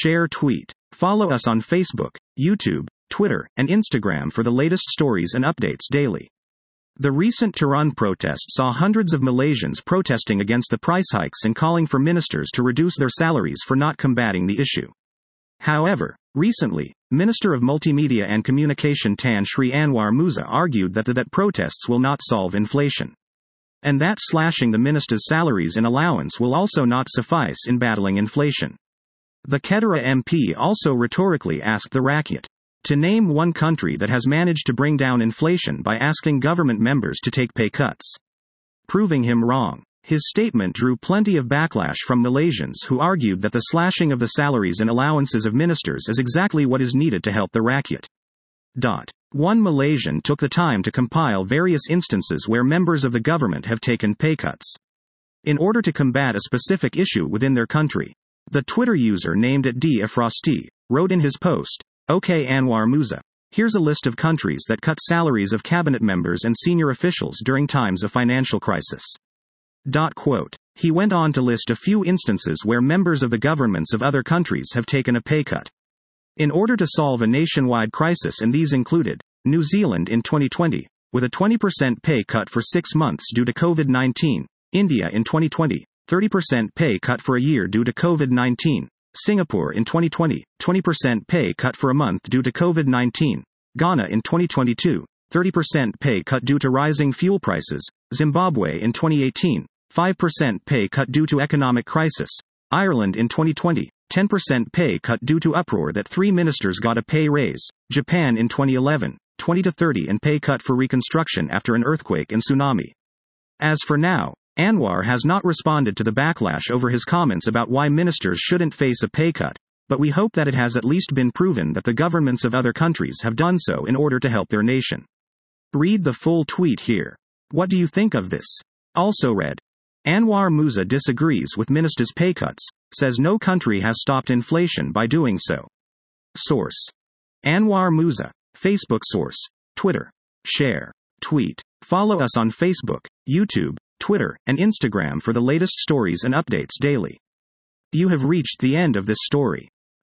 share, tweet. Follow us on Facebook, YouTube, Twitter, and Instagram for the latest stories and updates daily. The recent Tehran protest saw hundreds of Malaysians protesting against the price hikes and calling for ministers to reduce their salaries for not combating the issue. However, recently, Minister of Multimedia and Communication Tan Sri Anwar Musa argued that protests will not solve inflation. And that slashing the ministers' salaries and allowance will also not suffice in battling inflation. The Kedah MP also rhetorically asked the Rakyat to name one country that has managed to bring down inflation by asking government members to take pay cuts, proving him wrong. His statement drew plenty of backlash from Malaysians who argued that the slashing of the salaries and allowances of ministers is exactly what is needed to help the Rakyat. One Malaysian took the time to compile various instances where members of the government have taken pay cuts in order to combat a specific issue within their country. The Twitter user named @D_Afrosti wrote in his post, "Okay Anwar Musa, here's a list of countries that cut salaries of cabinet members and senior officials during times of financial crisis." He went on to list a few instances where members of the governments of other countries have taken a pay cut in order to solve a nationwide crisis, and these included New Zealand in 2020, with a 20% pay cut for 6 months due to COVID-19, India in 2020, 30% pay cut for a year due to COVID-19, Singapore in 2020, 20% pay cut for a month due to COVID-19, Ghana in 2022, 30% pay cut due to rising fuel prices, Zimbabwe in 2018, 5% pay cut due to economic crisis, Ireland in 2020, 10% pay cut due to uproar that 3 ministers got a pay raise, Japan in 2011, 20 to 30% and pay cut for reconstruction after an earthquake and tsunami. As for now, Anwar has not responded to the backlash over his comments about why ministers shouldn't face a pay cut, but we hope that it has at least been proven that the governments of other countries have done so in order to help their nation. Read the full tweet here. What do you think of this? Also read, Anwar Musa disagrees with ministers' pay cuts, says no country has stopped inflation by doing so. Source: Anwar Musa. Facebook source: Twitter. Share, tweet. Follow us on Facebook, YouTube, Twitter, and Instagram for the latest stories and updates daily. You have reached the end of this story.